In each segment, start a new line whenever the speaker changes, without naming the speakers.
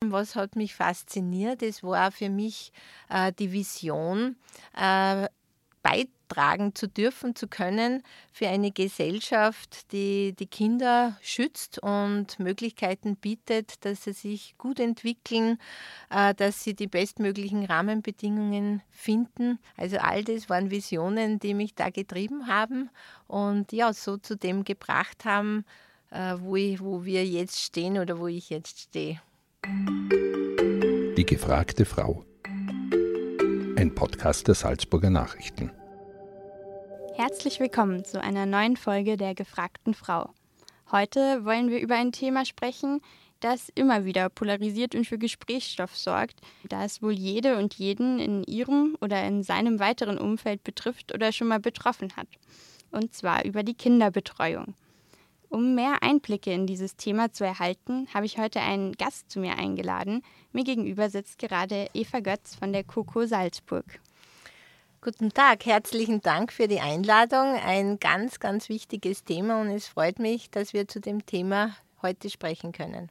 haben, was hat mich fasziniert. Es war für mich die Vision, beitragen zu dürfen, zu können für eine Gesellschaft, die die Kinder schützt und Möglichkeiten bietet, dass sie sich gut entwickeln, dass sie die bestmöglichen Rahmenbedingungen finden. Also all das waren Visionen, die mich da getrieben haben und ja, so zu dem gebracht haben, wo wir jetzt stehen oder wo ich jetzt stehe.
Die gefragte Frau. Ein Podcast der Salzburger Nachrichten.
Herzlich willkommen zu einer neuen Folge der gefragten Frau. Heute wollen wir über ein Thema sprechen, das immer wieder polarisiert und für Gesprächsstoff sorgt, da es wohl jede und jeden in ihrem oder in seinem weiteren Umfeld betrifft oder schon mal betroffen hat. Und zwar über die Kinderbetreuung. Um mehr Einblicke in dieses Thema zu erhalten, habe ich heute einen Gast zu mir eingeladen. Mir gegenüber sitzt gerade Eva Götz von der KoKo Salzburg.
Guten Tag, herzlichen Dank für die Einladung. Ein ganz, ganz wichtiges Thema und es freut mich, dass wir zu dem Thema heute sprechen können.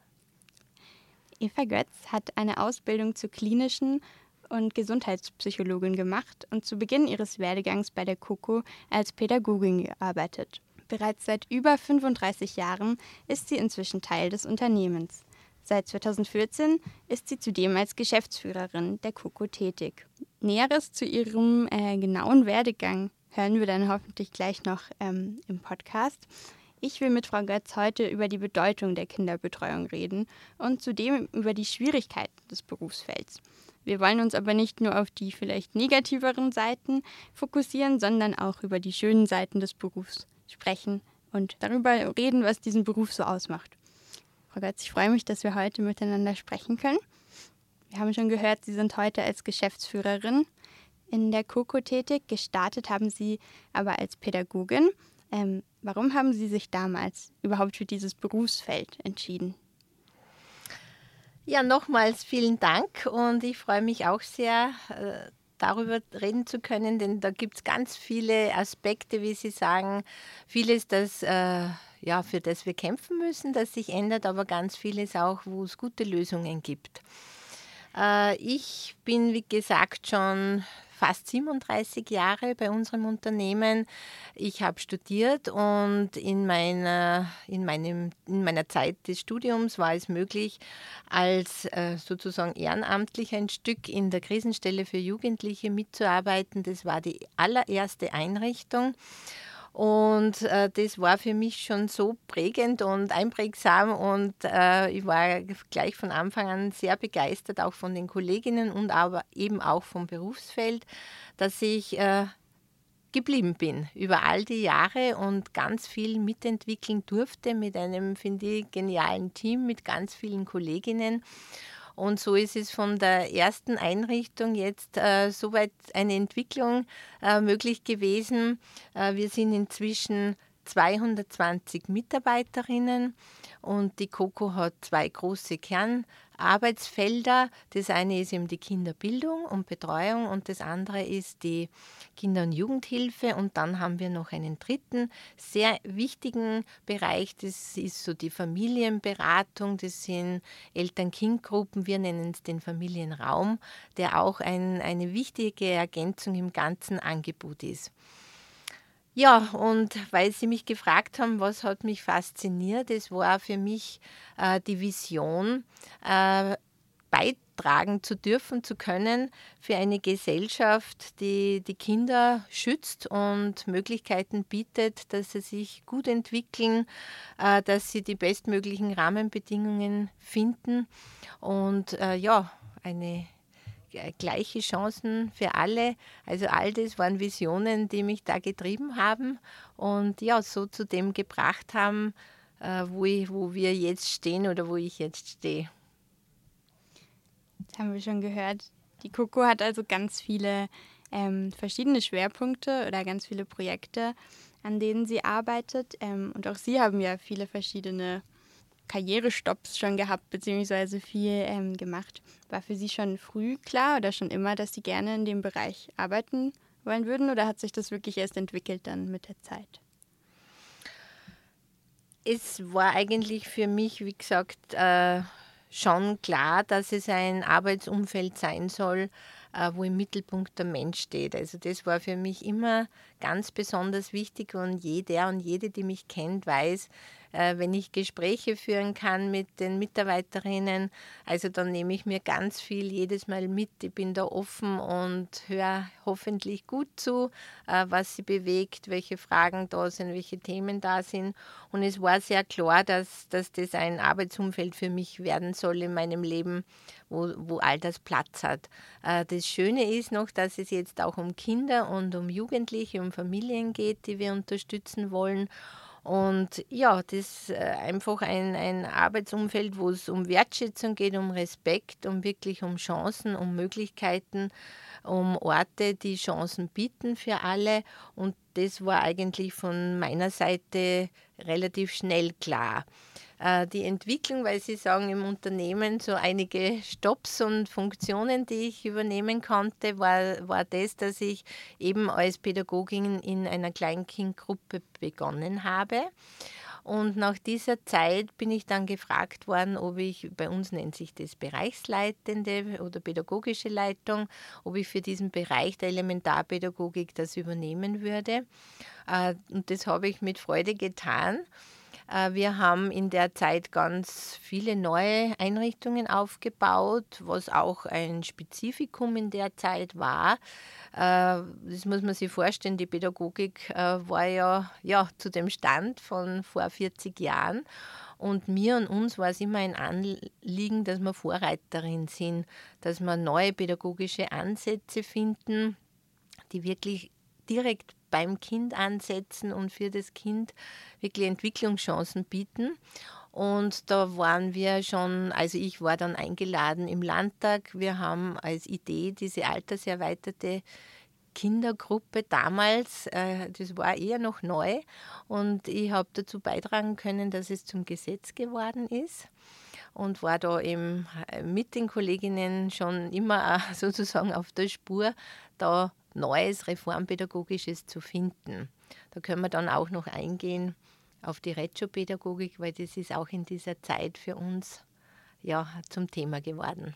Eva Götz hat eine Ausbildung zur klinischen und Gesundheitspsychologin gemacht und zu Beginn ihres Werdegangs bei der KoKo als Pädagogin gearbeitet. Bereits seit über 35 Jahren ist sie inzwischen Teil des Unternehmens. Seit 2014 ist sie zudem als Geschäftsführerin der KoKo tätig. Näheres zu ihrem genauen Werdegang hören wir dann hoffentlich gleich noch im Podcast. Ich will mit Frau Götz heute über die Bedeutung der Kinderbetreuung reden und zudem über die Schwierigkeiten des Berufsfelds. Wir wollen uns aber nicht nur auf die vielleicht negativeren Seiten fokussieren, sondern auch über die schönen Seiten des Berufs sprechen und darüber reden, was diesen Beruf so ausmacht. Frau Götz, ich freue mich, dass wir heute miteinander sprechen können. Wir haben schon gehört, Sie sind heute als Geschäftsführerin in der KoKo tätig. Gestartet haben Sie aber als Pädagogin. Warum haben Sie sich damals überhaupt für dieses Berufsfeld entschieden?
Ja, nochmals vielen Dank und ich freue mich auch sehr, darüber reden zu können, denn da gibt es ganz viele Aspekte, wie Sie sagen, vieles, das für das wir kämpfen müssen, das sich ändert, aber ganz vieles auch, wo es gute Lösungen gibt. Ich bin, wie gesagt, schon fast 37 Jahre bei unserem Unternehmen. Ich habe studiert und in meiner Zeit des Studiums war es möglich, als sozusagen ehrenamtlich ein Stück in der Krisenstelle für Jugendliche mitzuarbeiten. Das war die allererste Einrichtung. Und das war für mich schon so prägend und einprägsam und ich war gleich von Anfang an sehr begeistert, auch von den Kolleginnen und aber eben auch vom Berufsfeld, dass ich geblieben bin über all die Jahre und ganz viel mitentwickeln durfte mit einem, finde ich, genialen Team, mit ganz vielen Kolleginnen. Und so ist es von der ersten Einrichtung jetzt soweit eine Entwicklung möglich gewesen. Wir sind inzwischen 220 Mitarbeiterinnen und die KoKo hat 2 große Kernarbeitsfelder. Das eine ist eben die Kinderbildung und Betreuung und das andere ist die Kinder- und Jugendhilfe. Und dann haben wir noch einen dritten sehr wichtigen Bereich, das ist so die Familienberatung, das sind Eltern-Kind-Gruppen, wir nennen es den Familienraum, der auch eine wichtige Ergänzung im ganzen Angebot ist. Ja, und weil Sie mich gefragt haben, was hat mich fasziniert, es war für mich die Vision, beitragen zu dürfen, zu können für eine Gesellschaft, die die Kinder schützt und Möglichkeiten bietet, dass sie sich gut entwickeln, dass sie die bestmöglichen Rahmenbedingungen finden und eine gleiche Chancen für alle. Also all das waren Visionen, die mich da getrieben haben und ja, so zu dem gebracht haben, wo wir jetzt stehen oder wo ich jetzt stehe.
Das haben wir schon gehört. Die KoKo hat also ganz viele verschiedene Schwerpunkte oder ganz viele Projekte, an denen sie arbeitet. Und auch Sie haben ja viele verschiedene Karrierestopps schon gehabt, beziehungsweise viel gemacht. War für Sie schon früh klar oder schon immer, dass Sie gerne in dem Bereich arbeiten wollen würden, oder hat sich das wirklich erst entwickelt dann mit der Zeit?
Es war eigentlich für mich, wie gesagt, schon klar, dass es ein Arbeitsumfeld sein soll, wo im Mittelpunkt der Mensch steht. Also das war für mich immer ganz besonders wichtig und jeder und jede, die mich kennt, weiß, wenn ich Gespräche führen kann mit den Mitarbeiterinnen, also dann nehme ich mir ganz viel jedes Mal mit. Ich bin da offen und höre hoffentlich gut zu, was sie bewegt, welche Fragen da sind, welche Themen da sind. Und es war sehr klar, dass das ein Arbeitsumfeld für mich werden soll in meinem Leben, wo all das Platz hat. Das Schöne ist noch, dass es jetzt auch um Kinder und um Jugendliche, um Familien geht, die wir unterstützen wollen. Und ja, das ist einfach ein Arbeitsumfeld, wo es um Wertschätzung geht, um Respekt, wirklich um Chancen, um Möglichkeiten, um Orte, die Chancen bieten für alle. Und das war eigentlich von meiner Seite relativ schnell klar. Die Entwicklung, weil Sie sagen, im Unternehmen so einige Stops und Funktionen, die ich übernehmen konnte, war das, dass ich eben als Pädagogin in einer Kleinkindgruppe begonnen habe. Und nach dieser Zeit bin ich dann gefragt worden, ob ich, bei uns nennt sich das Bereichsleitende oder pädagogische Leitung, ob ich für diesen Bereich der Elementarpädagogik das übernehmen würde. Und das habe ich mit Freude getan. Wir haben in der Zeit ganz viele neue Einrichtungen aufgebaut, was auch ein Spezifikum in der Zeit war. Das muss man sich vorstellen, die Pädagogik war ja zu dem Stand von vor 40 Jahren. Und mir und uns war es immer ein Anliegen, dass wir Vorreiterin sind, dass wir neue pädagogische Ansätze finden, die wirklich direkt beim Kind ansetzen und für das Kind wirklich Entwicklungschancen bieten. Und da waren wir schon, also ich war dann eingeladen im Landtag. Wir haben als Idee diese alterserweiterte Kindergruppe damals, das war eher noch neu, und ich habe dazu beitragen können, dass es zum Gesetz geworden ist. Und war da eben mit den Kolleginnen schon immer sozusagen auf der Spur, da Neues Reformpädagogisches zu finden. Da können wir dann auch noch eingehen auf die Reggio-Pädagogik, weil das ist auch in dieser Zeit für uns ja zum Thema geworden.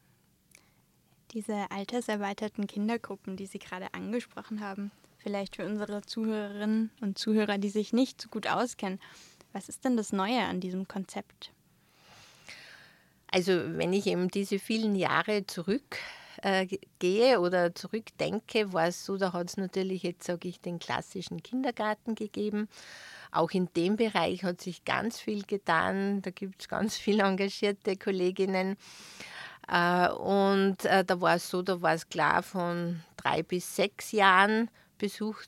Diese alterserweiterten Kindergruppen, die Sie gerade angesprochen haben, vielleicht für unsere Zuhörerinnen und Zuhörer, die sich nicht so gut auskennen, was ist denn das Neue an diesem Konzept?
Also wenn ich eben diese vielen Jahre zurückgehe oder zurückdenke, war es so, da hat es natürlich jetzt, sage ich, den klassischen Kindergarten gegeben. Auch in dem Bereich hat sich ganz viel getan. Da gibt es ganz viele engagierte Kolleginnen. Und da war es so, da war es klar, von 3 bis 6 Jahren besucht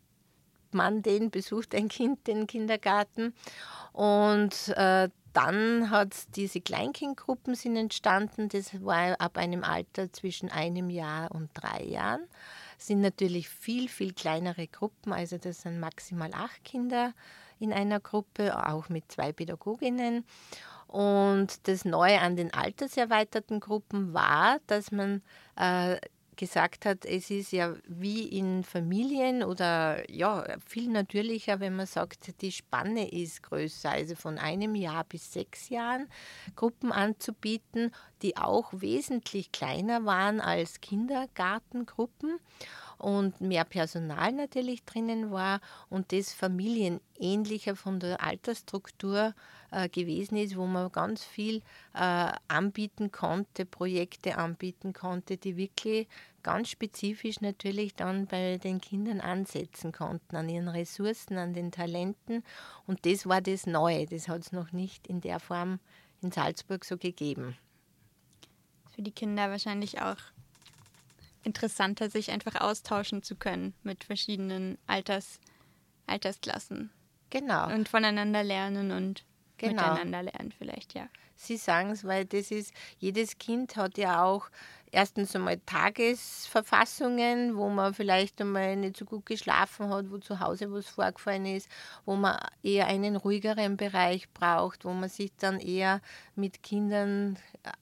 ein Kind den Kindergarten. Und dann hat diese Kleinkindgruppen sind entstanden. Das war ab einem Alter zwischen 1 Jahr und 3 Jahren. Das sind natürlich viel, viel kleinere Gruppen. Also das sind maximal 8 Kinder in einer Gruppe, auch mit 2 Pädagoginnen. Und das Neue an den alterserweiterten Gruppen war, dass man gesagt hat, es ist ja wie in Familien oder ja viel natürlicher, wenn man sagt, die Spanne ist größer, also von 1 Jahr bis 6 Jahren Gruppen anzubieten, die auch wesentlich kleiner waren als Kindergartengruppen und mehr Personal natürlich drinnen war und das familienähnlicher von der Altersstruktur gewesen ist, wo man ganz viel anbieten konnte, Projekte anbieten konnte, die wirklich ganz spezifisch natürlich dann bei den Kindern ansetzen konnten, an ihren Ressourcen, an den Talenten. Und das war das Neue, das hat es noch nicht in der Form in Salzburg so gegeben.
Für die Kinder wahrscheinlich auch interessanter, sich einfach austauschen zu können mit verschiedenen Altersklassen.
Genau.
Und voneinander lernen und miteinander lernen vielleicht, ja.
Sie sagen es, weil das ist, jedes Kind hat ja auch erstens einmal Tagesverfassungen, wo man vielleicht einmal nicht so gut geschlafen hat, wo zu Hause was vorgefallen ist, wo man eher einen ruhigeren Bereich braucht, wo man sich dann eher mit Kindern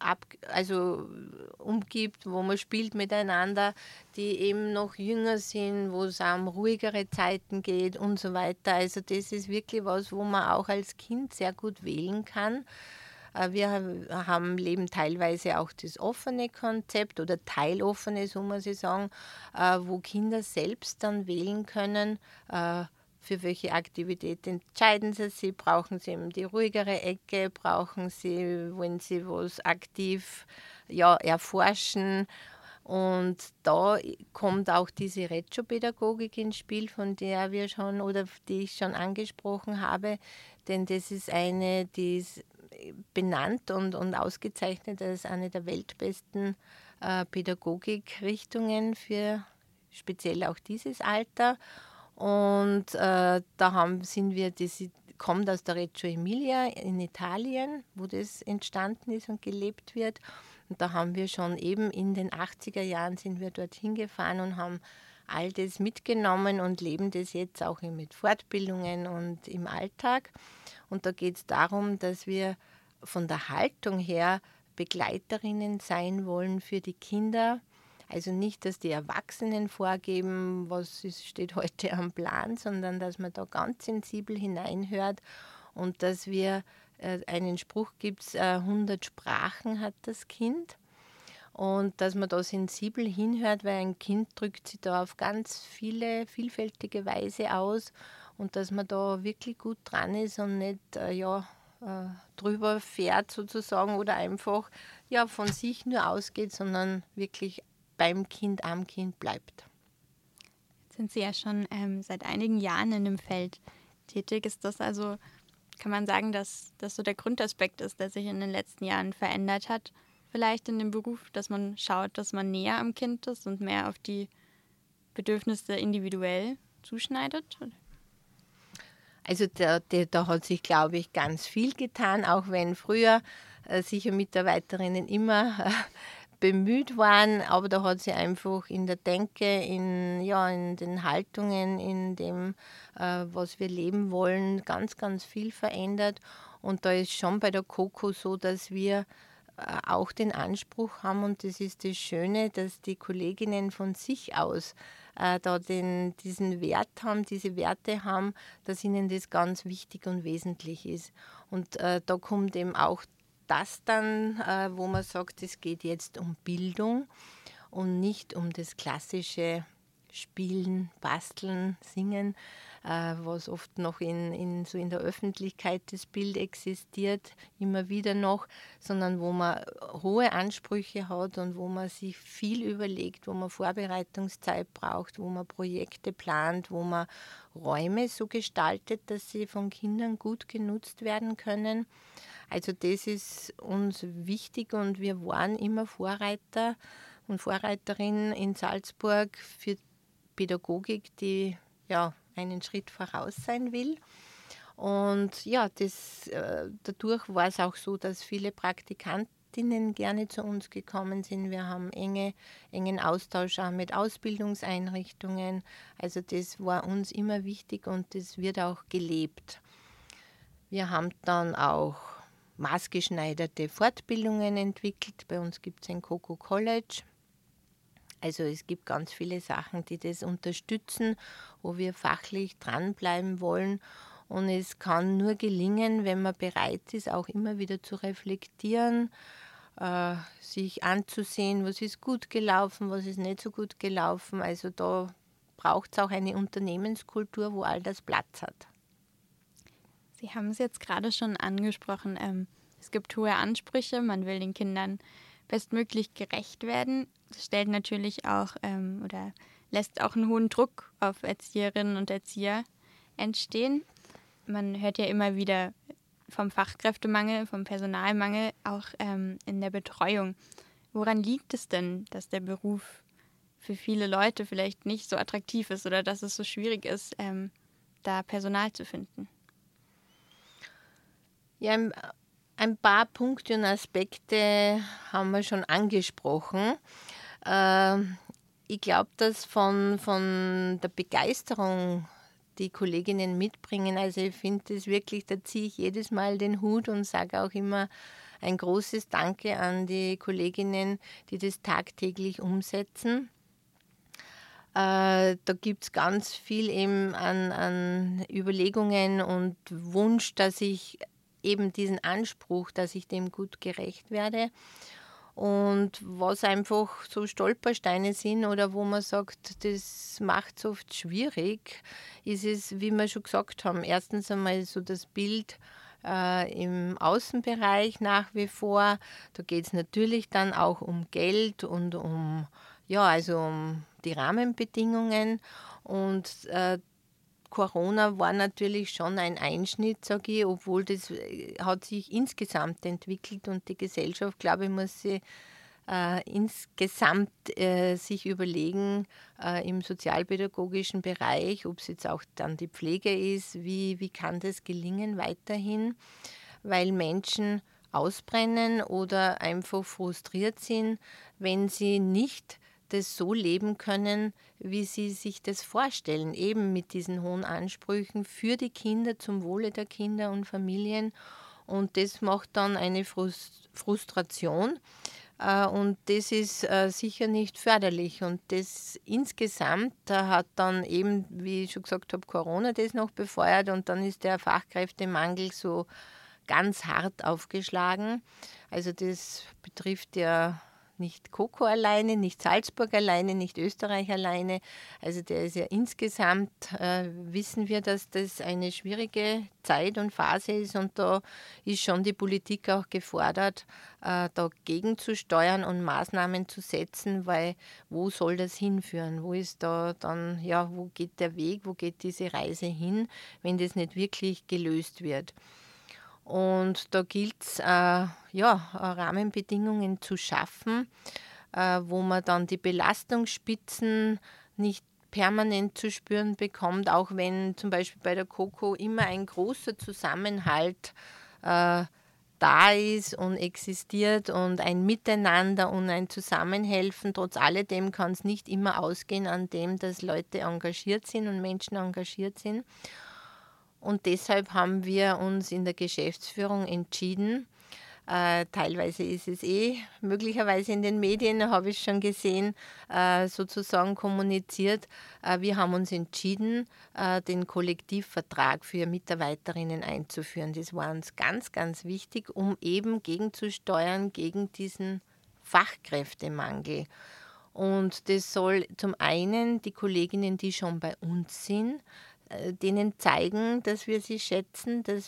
umgibt, wo man spielt miteinander, die eben noch jünger sind, wo es um ruhigere Zeiten geht und so weiter. Also das ist wirklich was, wo man auch als Kind sehr gut wählen kann. leben teilweise auch das offene Konzept oder teiloffene, so muss ich sagen, wo Kinder selbst dann wählen können, für welche Aktivität entscheiden sie. Brauchen sie eben die ruhigere Ecke, wollen sie was aktiv erforschen. Und da kommt auch diese Reggio-Pädagogik ins Spiel, von der wir schon oder die ich schon angesprochen habe. Denn das ist eine, die ist benannt und ausgezeichnet als eine der weltbesten Pädagogikrichtungen für speziell auch dieses Alter. Und kommt aus der Reggio Emilia in Italien, wo das entstanden ist und gelebt wird. Und da haben wir schon eben in den 80er Jahren sind wir dorthin gefahren und haben all das mitgenommen und leben das jetzt auch mit Fortbildungen und im Alltag. Und da geht es darum, dass wir von der Haltung her Begleiterinnen sein wollen für die Kinder. Also nicht, dass die Erwachsenen vorgeben, steht heute am Plan, sondern dass man da ganz sensibel hineinhört und dass wir einen Spruch gibt, 100 Sprachen hat das Kind. Und dass man da sensibel hinhört, weil ein Kind drückt sich da auf ganz vielfältige Weise aus und dass man da wirklich gut dran ist und nicht drüber fährt sozusagen oder einfach von sich nur ausgeht, sondern wirklich beim Kind, am Kind bleibt.
Jetzt sind Sie ja schon seit einigen Jahren in dem Feld tätig. Ist das also, kann man sagen, dass das so der Grundaspekt ist, der sich in den letzten Jahren verändert hat? Vielleicht in dem Beruf, dass man schaut, dass man näher am Kind ist und mehr auf die Bedürfnisse individuell zuschneidet?
Also da hat sich, glaube ich, ganz viel getan, auch wenn früher sicher Mitarbeiterinnen immer bemüht waren, aber da hat sich einfach in der Denke, in den Haltungen, in dem, was wir leben wollen, ganz, ganz viel verändert. Und da ist schon bei der COCO so, dass wir auch den Anspruch haben, und das ist das Schöne, dass die Kolleginnen von sich aus diesen Wert haben, diese Werte haben, dass ihnen das ganz wichtig und wesentlich ist. Und da kommt eben auch das dann, wo man sagt, es geht jetzt um Bildung und nicht um das klassische Spielen, Basteln, Singen, was oft noch in der Öffentlichkeit das Bild existiert, immer wieder noch, sondern wo man hohe Ansprüche hat und wo man sich viel überlegt, wo man Vorbereitungszeit braucht, wo man Projekte plant, wo man Räume so gestaltet, dass sie von Kindern gut genutzt werden können. Also das ist uns wichtig und wir waren immer Vorreiter und Vorreiterinnen in Salzburg für Pädagogik, die einen Schritt voraus sein will. Und dadurch war es auch so, dass viele Praktikantinnen gerne zu uns gekommen sind. Wir haben engen Austausch auch mit Ausbildungseinrichtungen. Also das war uns immer wichtig und das wird auch gelebt. Wir haben dann auch maßgeschneiderte Fortbildungen entwickelt. Bei uns gibt es ein COCO College. Also es gibt ganz viele Sachen, die das unterstützen, wo wir fachlich dranbleiben wollen. Und es kann nur gelingen, wenn man bereit ist, auch immer wieder zu reflektieren, sich anzusehen, was ist gut gelaufen, was ist nicht so gut gelaufen. Also da braucht es auch eine Unternehmenskultur, wo all das Platz hat.
Sie haben es jetzt gerade schon angesprochen. Es gibt hohe Ansprüche, man will den Kindern bestmöglich gerecht werden. Das stellt natürlich auch oder lässt auch einen hohen Druck auf Erzieherinnen und Erzieher entstehen. Man hört ja immer wieder vom Fachkräftemangel, vom Personalmangel, auch in der Betreuung. Woran liegt es denn, dass der Beruf für viele Leute vielleicht nicht so attraktiv ist oder dass es so schwierig ist, da Personal zu finden?
Ja, ein paar Punkte und Aspekte haben wir schon angesprochen. Ich glaube, dass von der Begeisterung die Kolleginnen mitbringen, also ich finde das wirklich, da ziehe ich jedes Mal den Hut und sage auch immer ein großes Danke an die Kolleginnen, die das tagtäglich umsetzen. Da gibt es ganz viel eben an Überlegungen und Wunsch, dass ich eben diesen Anspruch, dass ich dem gut gerecht werde. Und was einfach so Stolpersteine sind oder wo man sagt, das macht es oft schwierig, ist es, wie wir schon gesagt haben, erstens einmal so das Bild im Außenbereich nach wie vor. Da geht es natürlich dann auch um Geld und um die Rahmenbedingungen. Und Corona war natürlich schon ein Einschnitt, sage ich, obwohl das hat sich insgesamt entwickelt und die Gesellschaft, glaube ich, muss sich insgesamt sich überlegen im sozialpädagogischen Bereich, ob es jetzt auch dann die Pflege ist, wie kann das gelingen weiterhin, weil Menschen ausbrennen oder einfach frustriert sind, wenn sie nicht das so leben können, wie sie sich das vorstellen, eben mit diesen hohen Ansprüchen für die Kinder, zum Wohle der Kinder und Familien. Und das macht dann eine Frustration. Und das ist sicher nicht förderlich. Und das insgesamt hat dann eben, wie ich schon gesagt habe, Corona das noch befeuert. Und dann ist der Fachkräftemangel so ganz hart aufgeschlagen. Also das betrifft ja nicht Coco alleine, nicht Salzburg alleine, nicht Österreich alleine. Also der ist ja insgesamt, wissen wir, dass das eine schwierige Zeit und Phase ist und da ist schon die Politik auch gefordert, dagegen zu steuern und Maßnahmen zu setzen, weil wo soll das hinführen? Wo ist da dann, wo geht der Weg, wo geht diese Reise hin, wenn das nicht wirklich gelöst wird? Und da gilt es, Rahmenbedingungen zu schaffen, wo man dann die Belastungsspitzen nicht permanent zu spüren bekommt, auch wenn zum Beispiel bei der Coco immer ein großer Zusammenhalt da ist und existiert und ein Miteinander und ein Zusammenhelfen. Trotz alledem kann es nicht immer ausgehen an dem, dass Leute engagiert sind und Menschen engagiert sind. Und deshalb haben wir uns in der Geschäftsführung entschieden, teilweise ist es möglicherweise in den Medien, habe ich schon gesehen, sozusagen kommuniziert. Wir haben uns entschieden, den Kollektivvertrag für Mitarbeiterinnen einzuführen. Das war uns ganz, ganz wichtig, um eben gegenzusteuern gegen diesen Fachkräftemangel. Und das soll zum einen die Kolleginnen, die schon bei uns sind, denen zeigen, dass wir sie schätzen, dass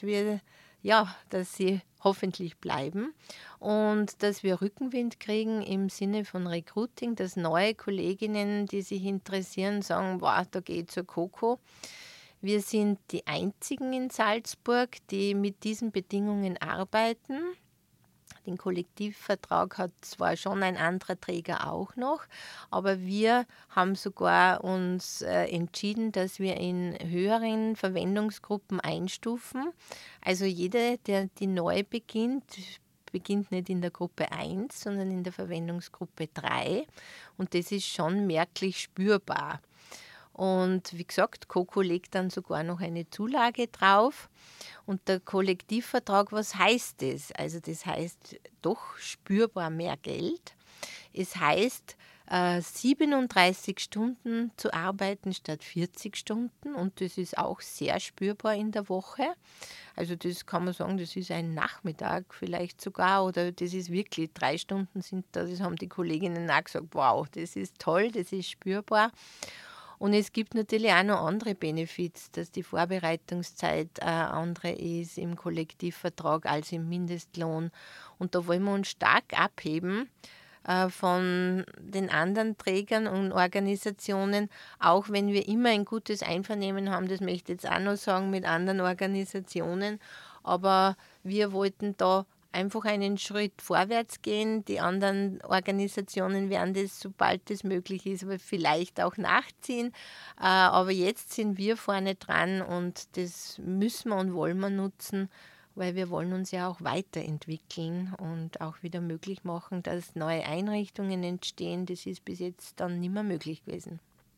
sie hoffentlich bleiben und dass wir Rückenwind kriegen im Sinne von Recruiting, dass neue Kolleginnen, die sich interessieren, sagen, wow, da geht zur Coco. Wir sind die einzigen in Salzburg, die mit diesen Bedingungen arbeiten. Den Kollektivvertrag hat zwar schon ein anderer Träger auch noch, aber wir haben sogar uns entschieden, dass wir in höheren Verwendungsgruppen einstufen. Also jeder, der die neu beginnt nicht in der Gruppe 1, sondern in der Verwendungsgruppe 3. Und das ist schon merklich spürbar. Und wie gesagt, Coco legt dann sogar noch eine Zulage drauf. Und der Kollektivvertrag, was heißt das? Also das heißt doch spürbar mehr Geld. Es heißt 37 Stunden zu arbeiten statt 40 Stunden und das ist auch sehr spürbar in der Woche. Also das kann man sagen, das ist ein Nachmittag vielleicht sogar oder das ist wirklich 3 Stunden sind da. Das haben die Kolleginnen auch gesagt, wow, das ist toll, das ist spürbar. Und es gibt natürlich auch noch andere Benefits, dass die Vorbereitungszeit andere ist im Kollektivvertrag als im Mindestlohn. Und da wollen wir uns stark abheben von den anderen Trägern und Organisationen, auch wenn wir immer ein gutes Einvernehmen haben, das möchte ich jetzt auch noch sagen, mit anderen Organisationen. Aber wir wollten da einfach einen Schritt vorwärts gehen. Die anderen Organisationen werden das, sobald es möglich ist, vielleicht auch nachziehen. Aber jetzt sind wir vorne dran und das müssen wir und wollen wir nutzen, weil wir wollen uns ja auch weiterentwickeln und auch wieder möglich machen, dass neue Einrichtungen entstehen. Das ist bis jetzt dann nicht mehr möglich gewesen.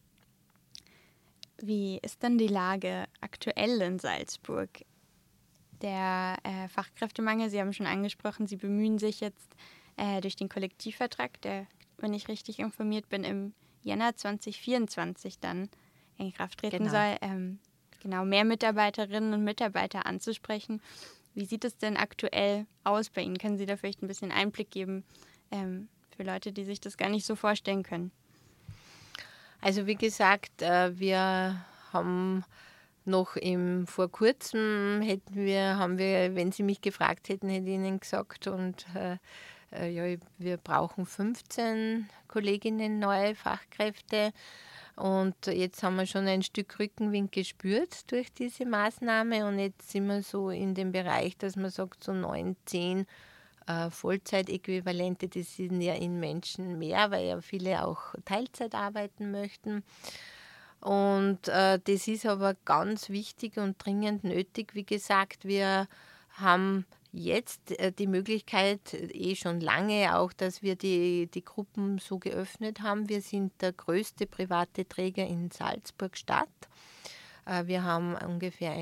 Wie ist denn die Lage aktuell in Salzburg? Der Fachkräftemangel, Sie haben schon angesprochen, Sie bemühen sich jetzt durch den Kollektivvertrag, der, wenn ich richtig informiert bin, im Jänner 2024 dann in Kraft treten soll, mehr Mitarbeiterinnen und Mitarbeiter anzusprechen. Wie sieht es denn aktuell aus bei Ihnen? Können Sie da vielleicht ein bisschen Einblick geben für Leute, die sich das gar nicht so vorstellen können?
Also wie gesagt, wir haben vor kurzem haben wir, wenn Sie mich gefragt hätten, hätte ich Ihnen gesagt, und ja, wir brauchen 15 Kolleginnen, neue Fachkräfte. Und jetzt haben wir schon ein Stück Rückenwind gespürt durch diese Maßnahme. Und jetzt sind wir so in dem Bereich, dass man sagt, so 9, 10 Vollzeitäquivalente, das sind ja in Menschen mehr, weil ja viele auch Teilzeit arbeiten möchten. Und das ist aber ganz wichtig und dringend nötig. Wie gesagt, wir haben jetzt die Möglichkeit, schon lange auch, dass wir die Gruppen so geöffnet haben. Wir sind der größte private Träger in Salzburg Stadt. Wir haben ungefähr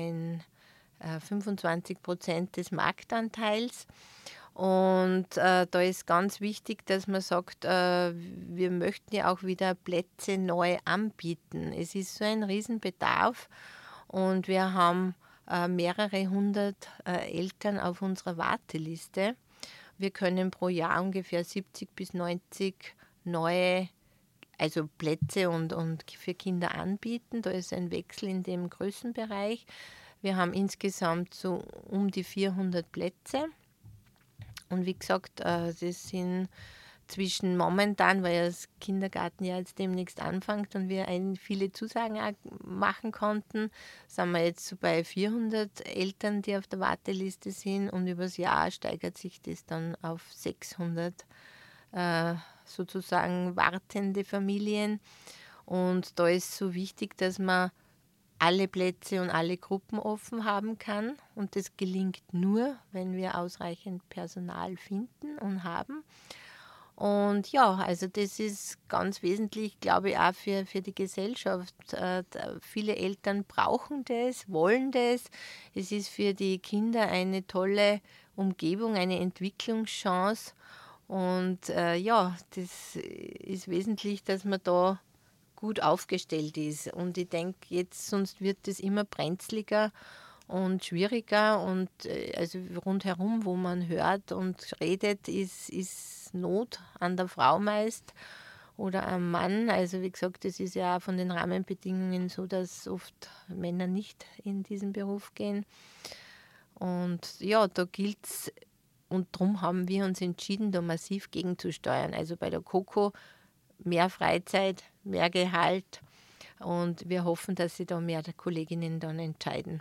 25% des Marktanteils. Und da ist ganz wichtig, dass man sagt, wir möchten ja auch wieder Plätze neu anbieten. Es ist so ein Riesenbedarf und wir haben mehrere hundert Eltern auf unserer Warteliste. Wir können pro Jahr ungefähr 70 bis 90 neue Plätze und für Kinder anbieten. Da ist ein Wechsel in dem Größenbereich. Wir haben insgesamt so um die 400 Plätze. Und wie gesagt, das sind momentan, weil ja das Kindergarten ja jetzt demnächst anfängt und wir viele Zusagen auch machen konnten, sind wir jetzt so bei 400 Eltern, die auf der Warteliste sind, und übers Jahr steigert sich das dann auf 600 sozusagen wartende Familien. Und da ist so wichtig, dass man alle Plätze und alle Gruppen offen haben kann. Und das gelingt nur, wenn wir ausreichend Personal finden und haben. Und ja, also das ist ganz wesentlich, glaube ich, auch für die Gesellschaft. Viele Eltern brauchen das, wollen das. Es ist für die Kinder eine tolle Umgebung, eine Entwicklungschance. Und ja, das ist wesentlich, dass man da gut aufgestellt ist. Und ich denke, jetzt sonst wird es immer brenzliger und schwieriger. Und also rundherum, wo man hört und redet, ist Not an der Frau meist oder am Mann. Also wie gesagt, es ist ja auch von den Rahmenbedingungen so, dass oft Männer nicht in diesen Beruf gehen. Und ja, da gilt es, und darum haben wir uns entschieden, da massiv gegenzusteuern. Also bei der Coco mehr Freizeit, mehr Gehalt, und wir hoffen, dass sich da mehr der Kolleginnen dann entscheiden.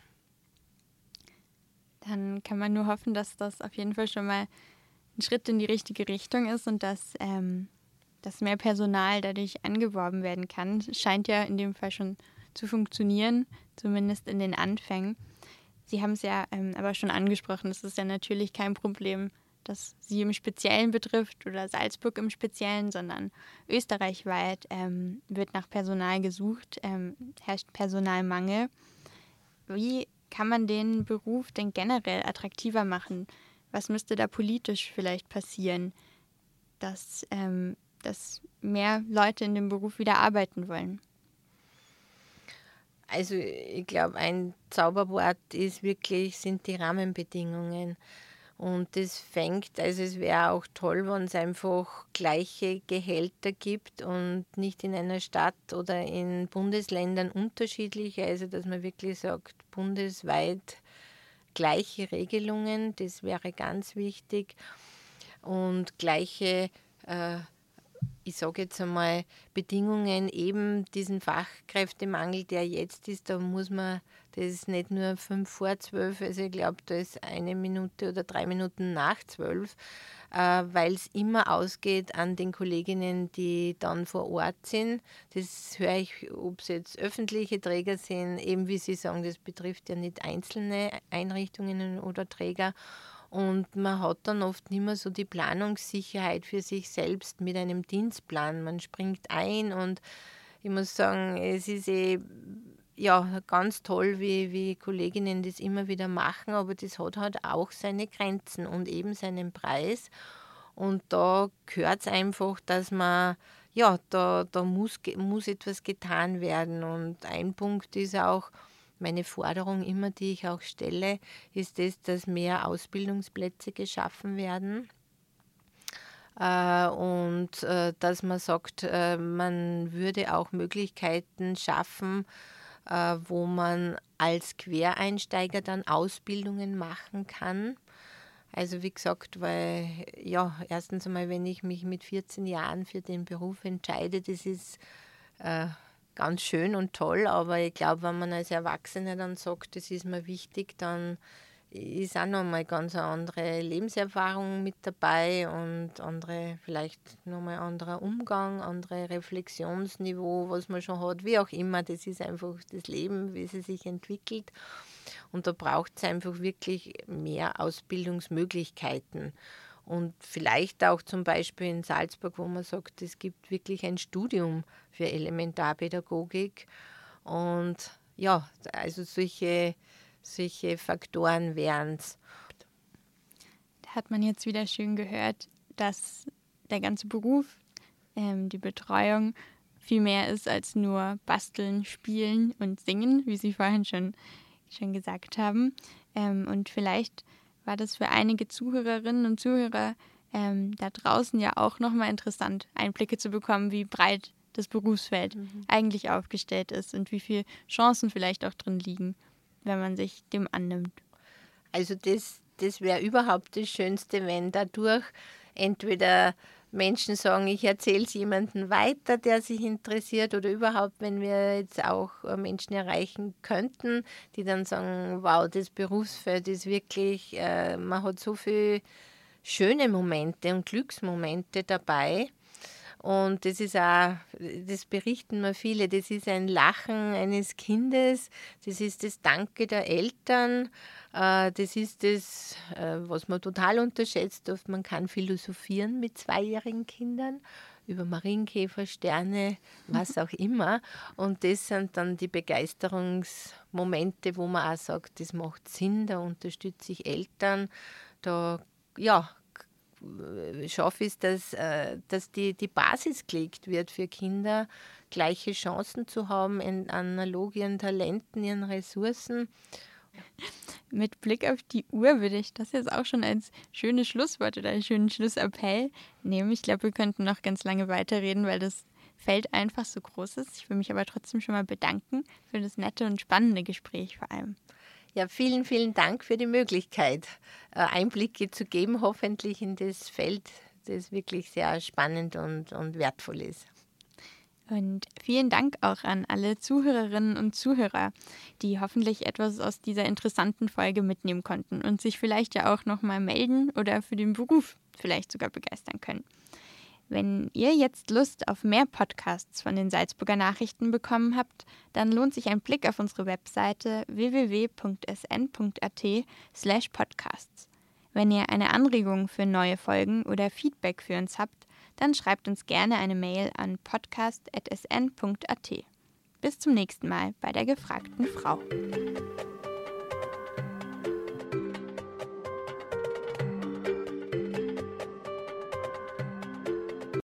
Dann kann man nur hoffen, dass das auf jeden Fall schon mal ein Schritt in die richtige Richtung ist und dass mehr Personal dadurch angeworben werden kann. Scheint ja in dem Fall schon zu funktionieren, zumindest in den Anfängen. Sie haben es ja aber schon angesprochen, es ist ja natürlich kein Problem, das Sie im Speziellen betrifft oder Salzburg im Speziellen, sondern österreichweit wird nach Personal gesucht, herrscht Personalmangel. Wie kann man den Beruf denn generell attraktiver machen? Was müsste da politisch vielleicht passieren, dass mehr Leute in dem Beruf wieder arbeiten wollen?
Also ich glaube, ein Zauberwort sind die Rahmenbedingungen. Und es wäre auch toll, wenn es einfach gleiche Gehälter gibt und nicht in einer Stadt oder in Bundesländern unterschiedliche. Also dass man wirklich sagt, bundesweit gleiche Regelungen, das wäre ganz wichtig. Und gleiche, ich sage jetzt einmal, Bedingungen, eben diesen Fachkräftemangel, der jetzt ist, da muss man, das ist nicht nur 5 vor 12, also ich glaube, da ist 1 Minute oder 3 Minuten nach 12, weil es immer ausgeht an den Kolleginnen, die dann vor Ort sind. Das höre ich, ob es jetzt öffentliche Träger sind, eben wie Sie sagen, das betrifft ja nicht einzelne Einrichtungen oder Träger. Und man hat dann oft nicht mehr so die Planungssicherheit für sich selbst mit einem Dienstplan. Man springt ein, und ich muss sagen, es ist ganz toll, wie Kolleginnen das immer wieder machen, aber das hat halt auch seine Grenzen und eben seinen Preis. Und da gehört es einfach, dass man, da muss etwas getan werden. Und ein Punkt ist auch, meine Forderung immer, die ich auch stelle, ist es, dass mehr Ausbildungsplätze geschaffen werden. Und dass man sagt, man würde auch Möglichkeiten schaffen, wo man als Quereinsteiger dann Ausbildungen machen kann. Also wie gesagt, weil ja, erstens einmal, wenn ich mich mit 14 Jahren für den Beruf entscheide, das ist ganz schön und toll, aber ich glaube, wenn man als Erwachsener dann sagt, das ist mir wichtig, dann ist auch nochmal ganz eine andere Lebenserfahrung mit dabei und andere, vielleicht nochmal anderer Umgang, andere Reflexionsniveau, was man schon hat, wie auch immer. Das ist einfach das Leben, wie es sich entwickelt. Und da braucht es einfach wirklich mehr Ausbildungsmöglichkeiten. Und vielleicht auch zum Beispiel in Salzburg, wo man sagt, es gibt wirklich ein Studium für Elementarpädagogik. Und ja, also solche Faktoren wären es.
Da hat man jetzt wieder schön gehört, dass der ganze Beruf, die Betreuung, viel mehr ist als nur basteln, spielen und singen, wie Sie vorhin schon gesagt haben. Und vielleicht war das für einige Zuhörerinnen und Zuhörer da draußen ja auch nochmal interessant, Einblicke zu bekommen, wie breit das Berufsfeld eigentlich aufgestellt ist und wie viele Chancen vielleicht auch drin liegen, wenn man sich dem annimmt.
Also das wäre überhaupt das Schönste, wenn dadurch entweder Menschen sagen, ich erzähle es jemandem weiter, der sich interessiert, oder überhaupt, wenn wir jetzt auch Menschen erreichen könnten, die dann sagen, wow, das Berufsfeld ist wirklich, man hat so viele schöne Momente und Glücksmomente dabei. Und das ist auch, das berichten mir viele, das ist ein Lachen eines Kindes, das ist das Danke der Eltern, das ist das, was man total unterschätzt, oft man kann philosophieren mit 2-jährigen Kindern über Marienkäfer, Sterne, was auch immer. Und das sind dann die Begeisterungsmomente, wo man auch sagt, das macht Sinn, da unterstütze ich Eltern, da ja, schaffe ich es, dass die Basis gelegt wird für Kinder, gleiche Chancen zu haben, analog ihren Talenten, ihren Ressourcen.
Mit Blick auf die Uhr würde ich das jetzt auch schon als schönes Schlusswort oder als schönen Schlussappell nehmen. Ich glaube, wir könnten noch ganz lange weiterreden, weil das Feld einfach so groß ist. Ich will mich aber trotzdem schon mal bedanken für das nette und spannende Gespräch vor allem.
Ja, vielen, vielen Dank für die Möglichkeit, Einblicke zu geben, hoffentlich in das Feld, das wirklich sehr spannend und wertvoll ist.
Und vielen Dank auch an alle Zuhörerinnen und Zuhörer, die hoffentlich etwas aus dieser interessanten Folge mitnehmen konnten und sich vielleicht ja auch nochmal melden oder für den Beruf vielleicht sogar begeistern können. Wenn ihr jetzt Lust auf mehr Podcasts von den Salzburger Nachrichten bekommen habt, dann lohnt sich ein Blick auf unsere Webseite www.sn.at/podcasts. Wenn ihr eine Anregung für neue Folgen oder Feedback für uns habt, dann schreibt uns gerne eine Mail an podcast@sn.at. Bis zum nächsten Mal bei der gefragten Frau.